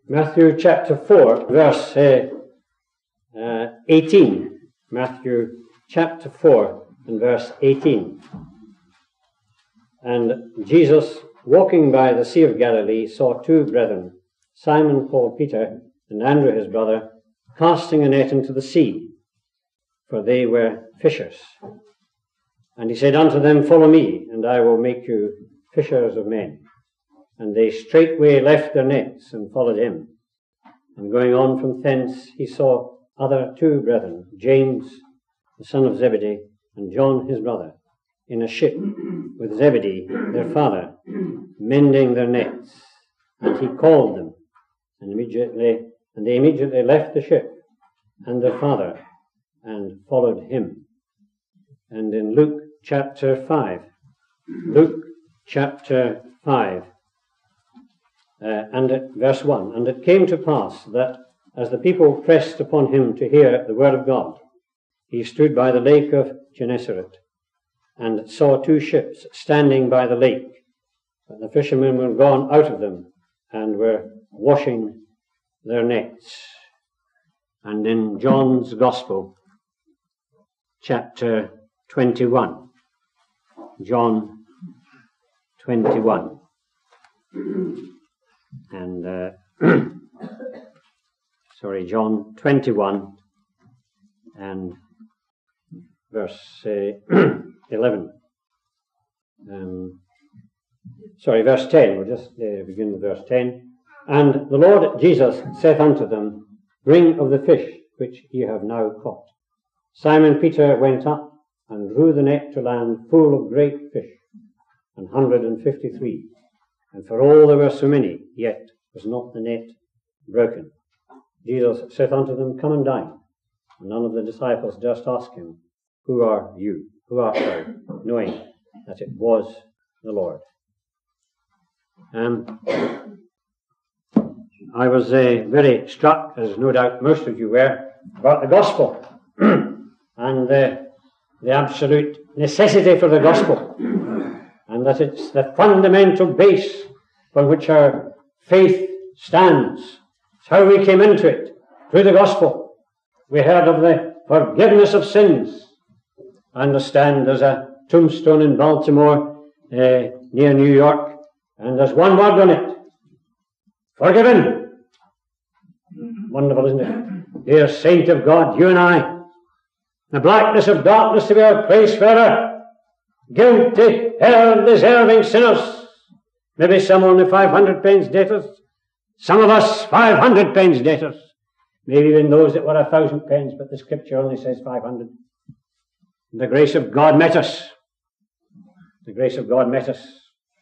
Matthew chapter 4, verse 18. Matthew chapter 4 and verse 18. And Jesus, walking by the Sea of Galilee, saw two brethren, Simon called Peter, and Andrew his brother, casting a net into the sea, for they were fishers. And he said unto them, Follow me, and I will make you fishers of men. And they straightway left their nets and followed him. And going on from thence, he saw other two brethren, James, the son of Zebedee, and John his brother, in a ship with Zebedee, their father, mending their nets. And he called them, and they immediately left the ship and their father, and followed him. And in Luke chapter 5, and at verse 1, And it came to pass that, as the people pressed upon him to hear the word of God, he stood by the lake of Gennesaret, and saw two ships standing by the lake. But the fishermen were gone out of them, and were washing their nets. And in John's Gospel, chapter 21, John 21. And, John 21 and verse 11. Verse 10. We'll just begin with verse 10. And the Lord Jesus saith unto them, Bring of the fish which ye have now caught. Simon Peter went up and drew the net to land full of great fish, 153. And for all there were so many, yet was not the net broken. Jesus saith unto them, Come and dine. And none of the disciples durst ask him, Who are you? Who art thou? Knowing that it was the Lord. I was very struck, as no doubt most of you were, about the gospel and the absolute necessity for the gospel, and that it's the fundamental base on which our faith stands. It's how we came into it, through the gospel. We heard of the forgiveness of sins. I understand there's a tombstone in Baltimore, near New York, and there's one word on it: forgiven. Wonderful, isn't it? Dear saint of God, you and I, the blackness of darkness to be our place forever, guilty, hell-deserving sinners. Maybe some only 500 pence debtors. Some of us 500 pence debtors. Maybe even those that were 1,000 pence, but the scripture only says 500. The grace of God met us. The grace of God met us.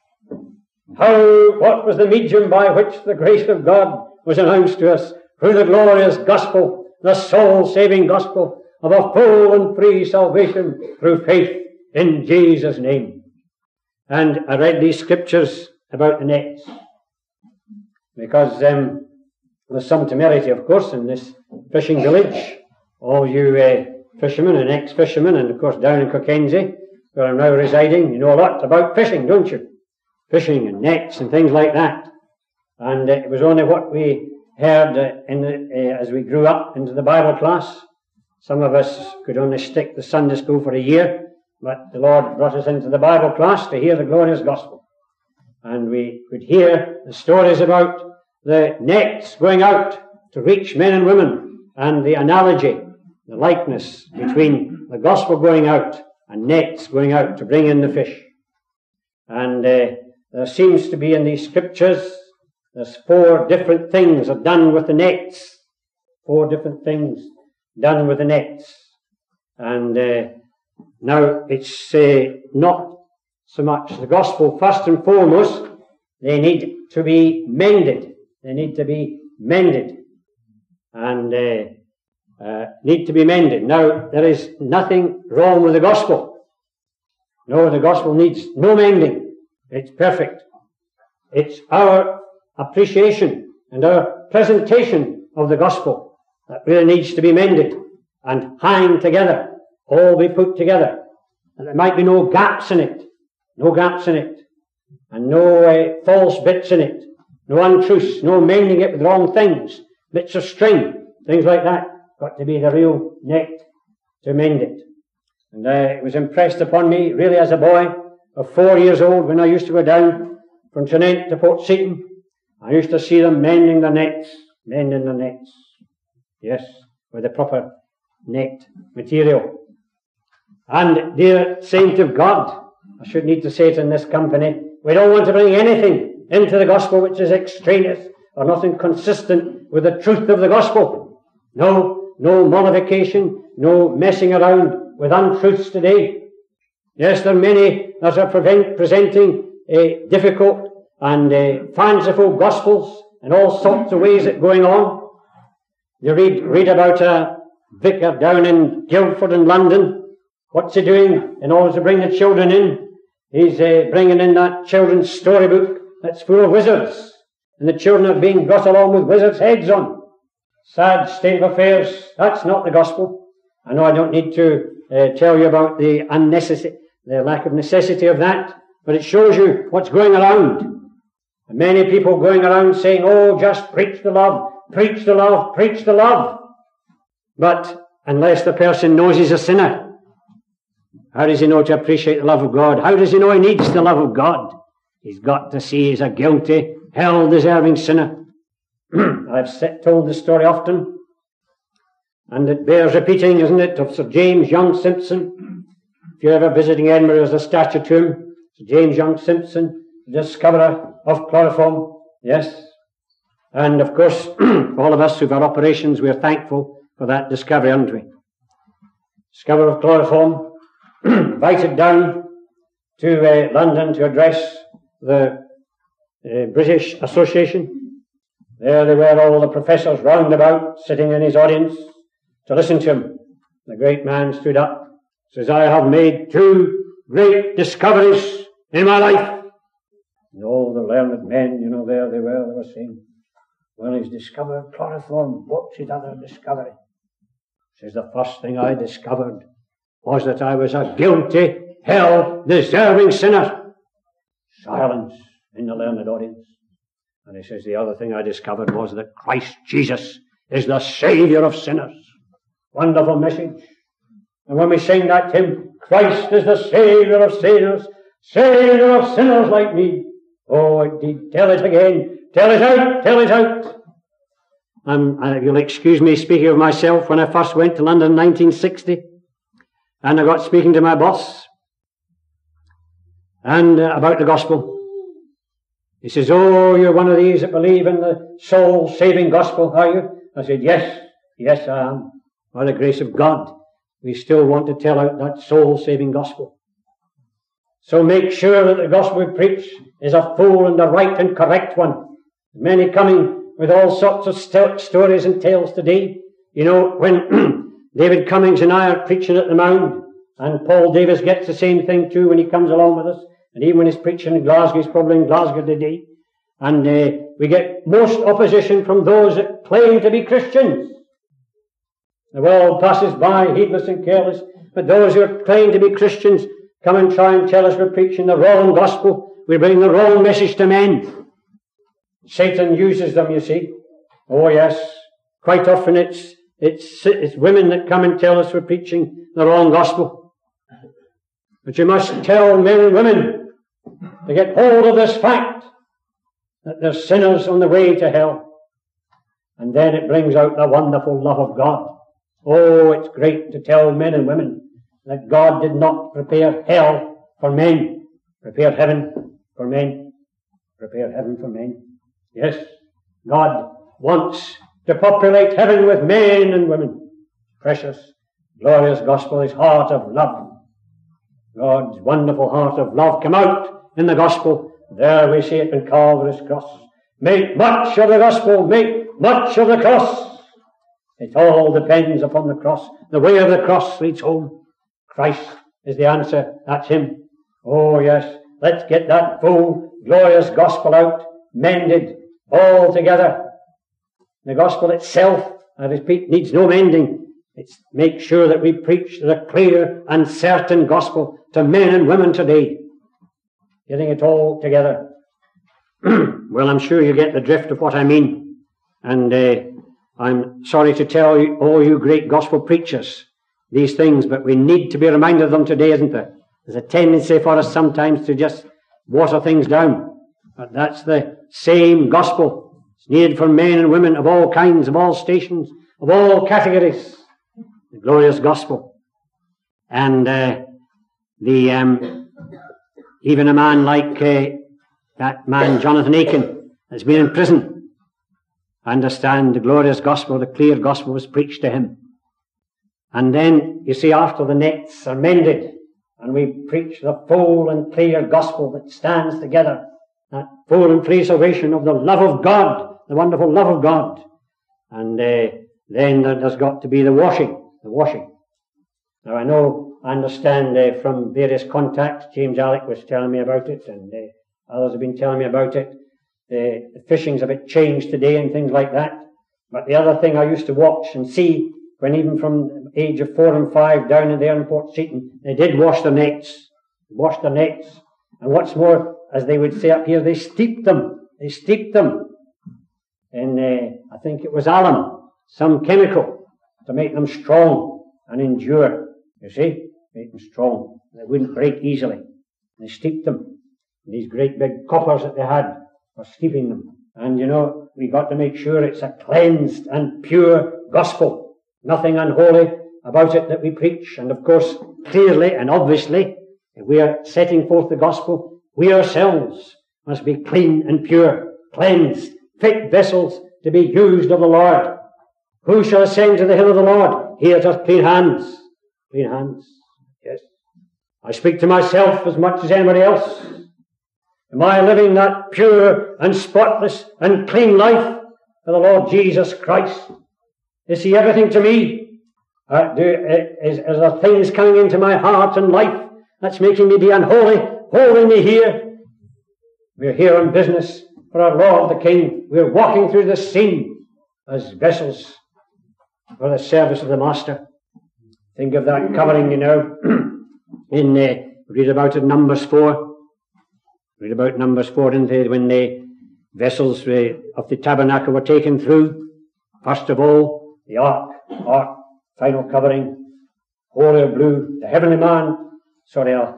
What was the medium by which the grace of God was announced to us? Through the glorious gospel, the soul-saving gospel of a full and free salvation through faith in Jesus' name. And I read these scriptures about the nets, because there's some temerity, of course, in this fishing village. All you fishermen and ex-fishermen, and of course down in Cockenzie, where I'm now residing, you know a lot about fishing, don't you? Fishing and nets and things like that. And it was only what we heard as we grew up into the Bible class. Some of us could only stick to Sunday school for a year, but the Lord brought us into the Bible class to hear the glorious gospel. And we could hear the stories about the nets going out to reach men and women, and the analogy, the likeness between the gospel going out and nets going out to bring in the fish. And there seems to be in these scriptures, there's 4 different things are done with the nets. 4 different things done with the nets. And now it's not so much the gospel. First and foremost, they need to be mended. They need to be mended. And need to be mended. Now, there is nothing wrong with the gospel. No, the gospel needs no mending. It's perfect. It's our appreciation and our presentation of the gospel that really needs to be mended and hang together, all be put together. And there might be no gaps in it, and no false bits in it. No untruths, no mending it with wrong things, bits of string, things like that. Got to be the real net to mend it. And it was impressed upon me, really as a boy of 4 years old, when I used to go down from Tranent to Port Seaton. I used to see them mending the nets. Yes, with the proper net material. And dear saint of God, I should need to say it in this company, we don't want to bring anything into the gospel which is extraneous or not inconsistent with the truth of the gospel. No mollification, no messing around with untruths today. Yes, there are many that are presenting difficult and fanciful gospels in all sorts of ways that are going on. You read about a vicar down in Guildford in London. What's he doing in order to bring the children in? He's bringing in that children's storybook that's full of wizards. And the children are being brought along with wizards' heads on. Sad state of affairs. That's not the gospel. I know I don't need to tell you about the lack of necessity of that, but it shows you what's going around. And many people going around saying, oh, just preach the love, preach the love, preach the love. But unless the person knows he's a sinner, how does he know to appreciate the love of God? How does he know he needs the love of God? He's got to see he's a guilty, hell-deserving sinner. I've told this story often, and it bears repeating, isn't it, of Sir James Young Simpson. If you're ever visiting Edinburgh, there's a statue to him. Sir James Young Simpson, the discoverer of chloroform. Yes. And of course, all of us who've had operations, we're thankful for that discovery, aren't we? Discoverer of chloroform, invited down to London to address the British Association. There they were, all the professors round about, sitting in his audience to listen to him. The great man stood up, says, I have made 2 great discoveries in my life. And all the learned men, there they were saying, well, he's discovered chloroform. What's his other discovery? Says, the first thing I discovered was that I was a guilty, hell-deserving sinner. Silence in the learned audience. And he says, the other thing I discovered was that Christ Jesus is the Saviour of sinners. Wonderful message. And when we sing that hymn, Christ is the Saviour of sinners, Saviour of sinners like me. Oh, indeed, tell it again. Tell it out, tell it out. You'll excuse me speaking of myself. When I first went to London in 1960, and I got speaking to my boss, and about the gospel. He says, oh, you're one of these that believe in the soul-saving gospel, are you? I said, yes, I am. By the grace of God, we still want to tell out that soul-saving gospel. So make sure that the gospel we preach is a full and a right and correct one. Many coming with all sorts of stories and tales today. When David Cummings and I are preaching at the Mound, and Paul Davis gets the same thing too when he comes along with us, and even when he's preaching in Glasgow, he's probably in Glasgow today, and we get most opposition from those that claim to be Christians. The world passes by, heedless and careless, but those who claim to be Christians come and try and tell us we're preaching the wrong gospel, we bring the wrong message to men. Satan uses them, you see. Oh yes, quite often it's women that come and tell us we're preaching the wrong gospel. But you must tell men and women to get hold of this fact that they're sinners on the way to hell. And then it brings out the wonderful love of God. Oh, it's great to tell men and women that God did not prepare hell for men, prepared heaven for men, prepared heaven for men. Yes, God wants to populate heaven with men and women. Precious, glorious gospel, his heart of love. God's wonderful heart of love come out in the gospel. There we see it in Calvary's cross. Make much of the gospel, make much of the cross. It all depends upon the cross. The way of the cross leads home. Christ is the answer. That's him. Oh yes, let's get that full, glorious gospel out, mended, all together. The gospel itself, I repeat, needs no mending. It's make sure that we preach the clear and certain gospel to men and women today. Getting it all together. Well, I'm sure you get the drift of what I mean. And I'm sorry to tell you, all you great gospel preachers, these things, but we need to be reminded of them today, isn't there? There's a tendency for us sometimes to just water things down. But that's the same gospel. It's needed for men and women of all kinds, of all stations, of all categories. The glorious gospel. And even a man like that man Jonathan Aiken has been in prison. I understand the glorious gospel, the clear gospel was preached to him. And then, you see, after the nets are mended, and we preach the full and clear gospel that stands together, that full and free salvation of the love of God, the wonderful love of God. And then there's got to be the washing. Now I understand from various contacts, James Alec was telling me about it, and others have been telling me about it. The fishing's a bit changed today and things like that. But the other thing I used to watch and see, when even from the age of 4 and 5 down in there in Port Seaton, they did wash their nets. And what's more, as they would say up here, they steeped them. In, I think it was alum, some chemical, to make them strong and endure. You see? Make them strong. They wouldn't break easily. They steeped them. And these great big coppers that they had for steeping them. And you know, we got to make sure it's a cleansed and pure gospel. Nothing unholy about it that we preach. And of course, clearly and obviously, if we are setting forth the gospel, we ourselves must be clean and pure, cleansed, fit vessels to be used of the Lord. Who shall ascend to the hill of the Lord? He that hath clean hands. Clean hands. Yes. I speak to myself as much as anybody else. Am I living that pure and spotless and clean life for the Lord Jesus Christ? Is He everything to me? Are there things coming into my heart and life that's making me be unholy, holding me here? We're here on business for our Lord the King. We're walking through the scene as vessels for the service of the Master. Think of that covering, you know, read about it in Numbers 4. Read about Numbers 4, didn't they, when the vessels of the tabernacle were taken through. First of all, the ark, final covering, holy blue, the heavenly man. Sorry, I've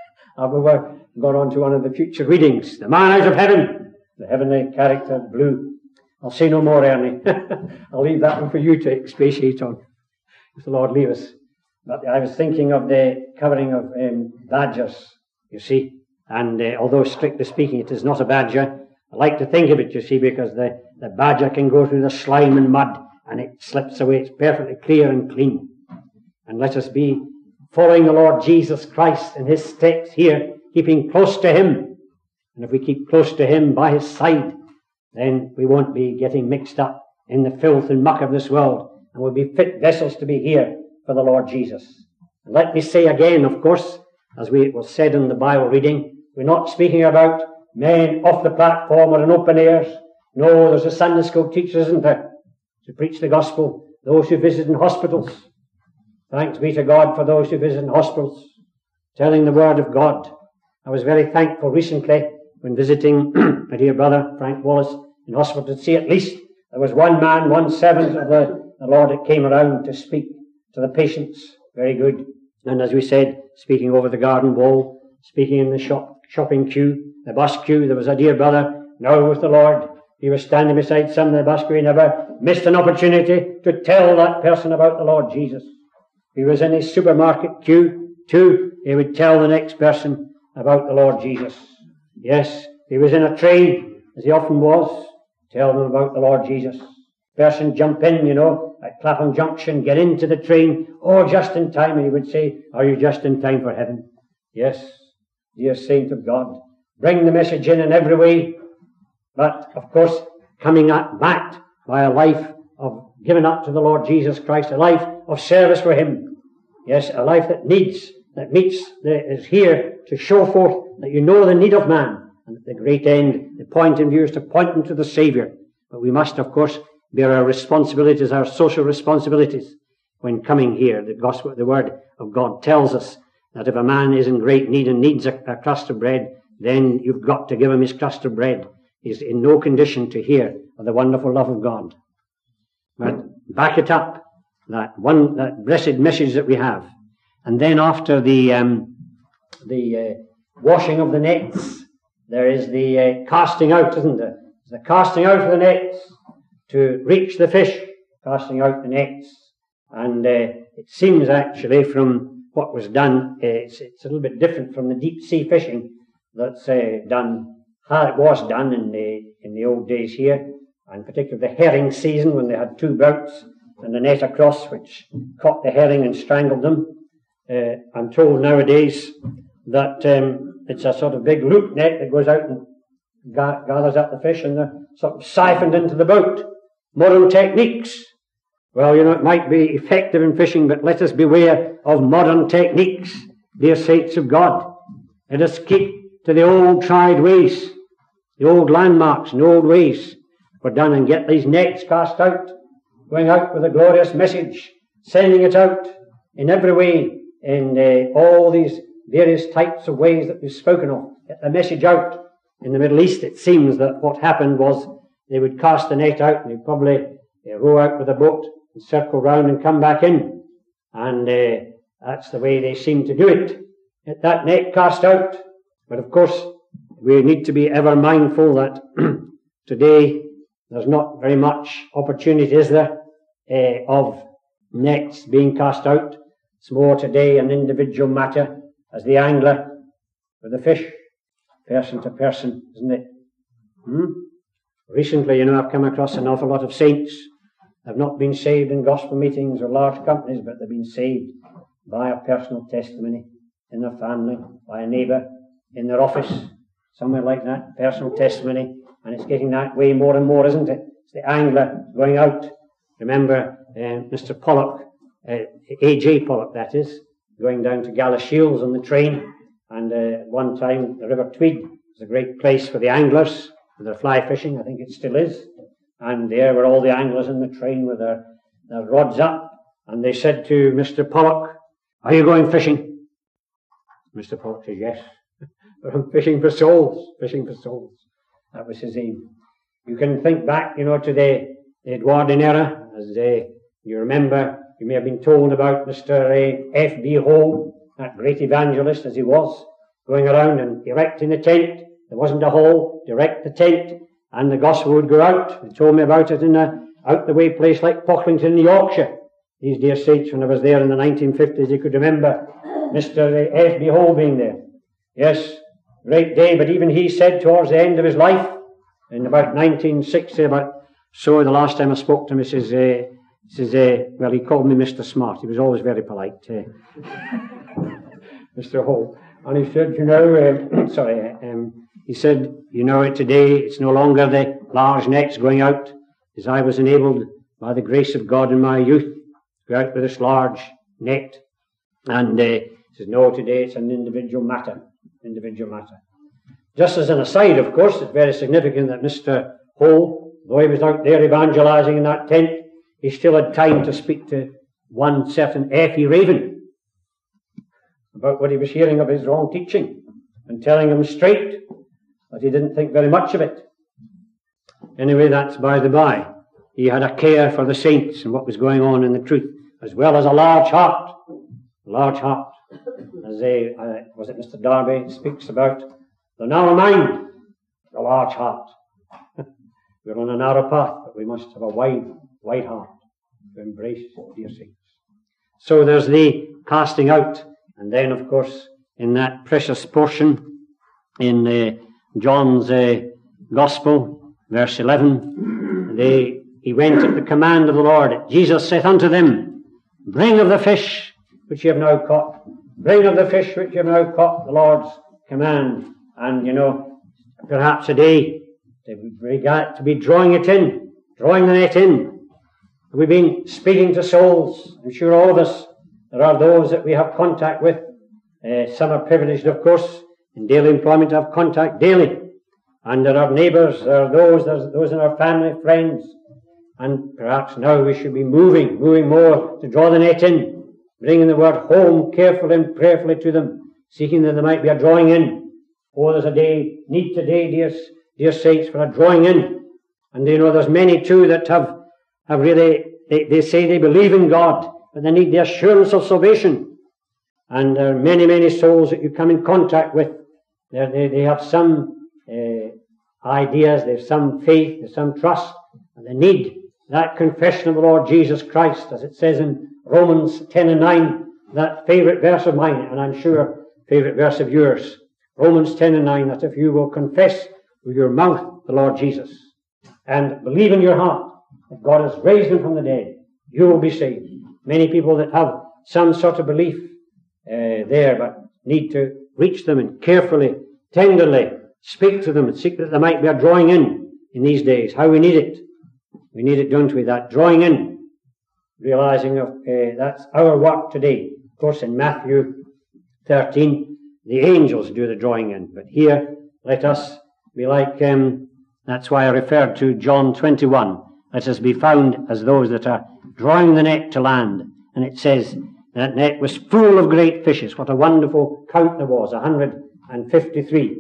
gone on to one of the future readings. The man out of heaven, the heavenly character, blue. I'll say no more, Ernie. I'll leave that one for you to expatiate on, if the Lord leave us. But I was thinking of the covering of badgers, you see. And although strictly speaking it is not a badger, I like to think of it, you see, because the badger can go through the slime and mud and it slips away. It's perfectly clear and clean. And let us be following the Lord Jesus Christ in His steps here, keeping close to Him. And if we keep close to Him by His side, then we won't be getting mixed up in the filth and muck of this world, and we'll be fit vessels to be here for the Lord Jesus. And let me say again, of course, as it was said in the Bible reading, we're not speaking about men off the platform or in open airs. No, there's a Sunday school teacher, isn't there, to preach the gospel. Those who visit in hospitals. Thanks be to God for those who visit in hospitals, telling the word of God. I was very thankful recently when visiting my dear brother, Frank Wallace, in hospital, to see at least there was one man, one servant of the Lord that came around to speak to the patients. Very good. And as we said, speaking over the garden wall, speaking in the shopping queue, the bus queue, there was a dear brother, now with the Lord. He was standing beside some of the bus queue. He never missed an opportunity to tell that person about the Lord Jesus. He was in his supermarket queue, too. He would tell the next person about the Lord Jesus. Yes, he was in a train, as he often was, tell them about the Lord Jesus. Person jump in, you know, at Clapham Junction, get into the train, just in time, and he would say, are you just in time for heaven? Yes, dear saint of God. Bring the message in every way, but, of course, coming back by a life of giving up to the Lord Jesus Christ, a life of service for Him. Yes, a life is here to show forth that you know the need of man, and at the great end, the point in view is to point them to the Saviour. But we must, of course, bear our responsibilities, our social responsibilities, when coming here. The gospel, the word of God tells us that if a man is in great need and needs a crust of bread, then you've got to give him his crust of bread. is in no condition to hear of the wonderful love of God. But back it up, that blessed message that we have. And then after the washing of the nets, there is the casting out, isn't there? The casting out of the nets to reach the fish, casting out the nets. And it seems actually from what was done, it's a little bit different from the deep sea fishing that's done, how it was done in the old days here, and particularly the herring season when they had two bouts and the net across which caught the herring and strangled them. I'm told nowadays that it's a sort of big loop net that goes out and gathers up the fish and they're sort of siphoned into the boat. Modern techniques. Well, it might be effective in fishing, but let us beware of modern techniques, dear saints of God. Let us keep to the old tried ways, the old landmarks and old ways were done, and get these nets cast out, going out with a glorious message, sending it out in every way, in all these various types of ways that we've spoken of. Get the message out. In the Middle East, it seems that what happened was they would cast the net out and they'd probably row out with a boat and circle round and come back in. And that's the way they seem to do it. Get that net cast out. But of course, we need to be ever mindful that today there's not very much opportunity, is there, of nets being cast out. It's more today an individual matter as the angler with the fish, person to person, isn't it? Recently, I've come across an awful lot of saints. They've not been saved in gospel meetings or large companies, but they've been saved by a personal testimony in their family, by a neighbour, in their office, somewhere like that, personal testimony. And it's getting that way more and more, isn't it? It's the angler going out. Remember Mr. Pollock, A.J. Pollock, that is, going down to Galashiels on the train. And at one time, the River Tweed was a great place for the anglers, for their fly fishing. I think it still is. And there were all the anglers in the train with their rods up. And they said to Mr. Pollock, "Are you going fishing?" Mr. Pollock said, "Yes. I'm fishing for souls, fishing for souls." That was his aim. You can think back, to the Edwardian era, as you remember, you may have been told about Mr. F.B. Hall, that great evangelist as he was, going around and erecting a tent. There wasn't a hall, erect the tent, and the gospel would go out. They told me about it in a out-the-way place like Pocklington in Yorkshire. These dear saints, when I was there in the 1950s, you could remember Mr. F.B. Hall being there. Yes, great day, but even he said towards the end of his life, in about 1960, the last time I spoke to him, he says, well, he called me Mr. Smart. He was always very polite, Mr. Hall. And he said, he said, today it's no longer the large nets going out, as I was enabled by the grace of God in my youth to go out with this large net. And he says, no, today it's an individual matter. Just as an aside, of course, it's very significant that Mr. Hall, though he was out there evangelizing in that tent, he still had time to speak to one certain F.E. Raven about what he was hearing of his wrong teaching and telling him straight, but he didn't think very much of it. Anyway, that's by the by. He had a care for the saints and what was going on in the truth, as well as a large heart. As was it Mr. Darby speaks about the narrow mind, the large heart. We're on a narrow path, but we must have a wide heart to embrace, dear saints. So there's the casting out, and then, of course, in that precious portion in John's Gospel, verse 11, he went at the command of the Lord. Jesus saith unto them, "Bring of the fish which ye have now caught." Bring of the fish which you have now caught, the Lord's command. And, perhaps today, we got to be drawing the net in. We've been speaking to souls. I'm sure all of us, there are those that we have contact with. Some are privileged, of course, in daily employment to have contact daily. And there are neighbours, there are those in our family, friends. And perhaps now we should be moving more to draw the net in. Bringing the word home carefully and prayerfully to them, seeking that there might be a drawing in. Oh, there's a need today, dear dear saints, for a drawing in. And there's many too that have really, they say they believe in God, but they need the assurance of salvation. And there are many, many souls that you come in contact with. They have some ideas, they have some faith, they have some trust, and they need that confession of the Lord Jesus Christ, as it says in Romans 10 and 9, that favourite verse of mine, and I'm sure favourite verse of yours. Romans 10 and 9, that if you will confess with your mouth the Lord Jesus, and believe in your heart that God has raised him from the dead, you will be saved. Many people that have some sort of belief there, but need to reach them and carefully, tenderly speak to them and seek that there might be a drawing in these days. How we need it. We need it, don't we? That drawing in, realizing that's our work today. Of course, in Matthew 13, the angels do the drawing in. But here, let us be like, that's why I referred to John 21. Let us be found as those that are drawing the net to land. And it says, that net was full of great fishes. What a wonderful count there was, 153.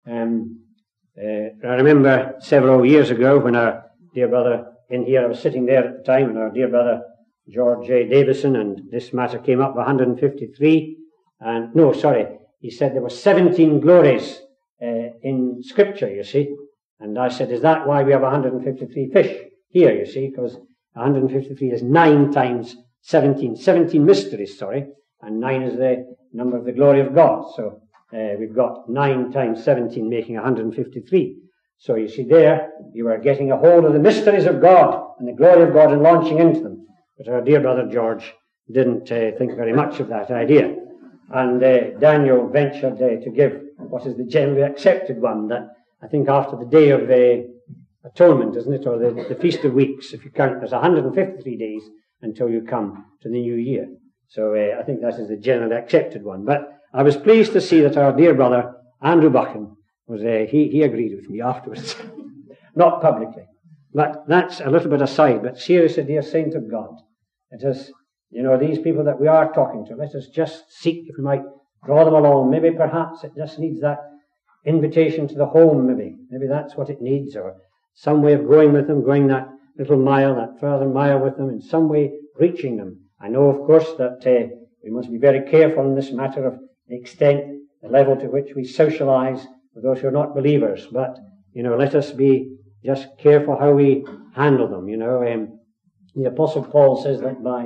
I remember several years ago when our dear brother in here, I was sitting there at the time, and our dear brother George J. Davison, and this matter came up, 153. And no, sorry, he said there were 17 glories in Scripture, you see. And I said, is that why we have 153 fish here, you see? Because 153 is 9 times 17. 17 mysteries, sorry. And 9 is the number of the glory of God. So we've got 9 times 17 making 153. So you see there, you are getting a hold of the mysteries of God and the glory of God and launching into them. But our dear brother George didn't think very much of that idea. And Daniel ventured to give what is the generally accepted one, that I think after the Day of Atonement, isn't it, or the Feast of Weeks, if you count, there's 153 days until you come to the new year. So I think that is the generally accepted one. But I was pleased to see that our dear brother Andrew Buchan was he agreed with me afterwards, not publicly. But that's a little bit aside. But seriously, dear saint of God, let us, these people that we are talking to, let us just seek if we might draw them along. Maybe perhaps it just needs that invitation to the home, maybe that's what it needs, or some way of going with them, going that little mile, that further mile with them, in some way reaching them. I know, of course, that we must be very careful in this matter of the extent, the level to which we socialize with those who are not believers. But, let us be just careful how we handle them. The Apostle Paul says that by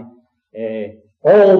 all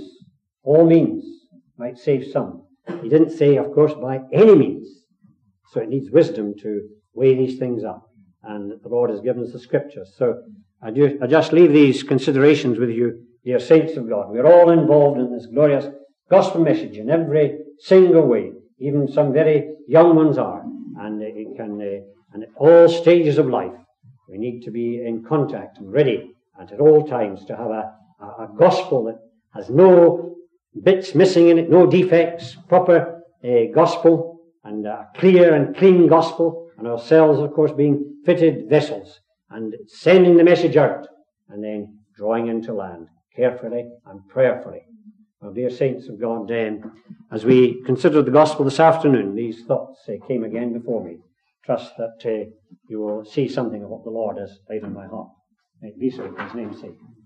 means might save some. He didn't say, of course, by any means. So it needs wisdom to weigh these things up. And the Lord has given us the Scriptures. So I just leave these considerations with you, dear saints of God. We're all involved in this glorious gospel message in every single way. Even some very young ones are. And and at all stages of life, we need to be in contact and ready, and at all times to have a gospel that has no bits missing in it, no defects, proper gospel, and a clear and clean gospel, and ourselves, of course, being fitted vessels, and sending the message out, and then drawing into land, carefully and prayerfully. Well, dear saints of God, as we consider the gospel this afternoon, these thoughts came again before me. Trust that you will see something of what the Lord has laid on my heart. May it be so in His name's sake.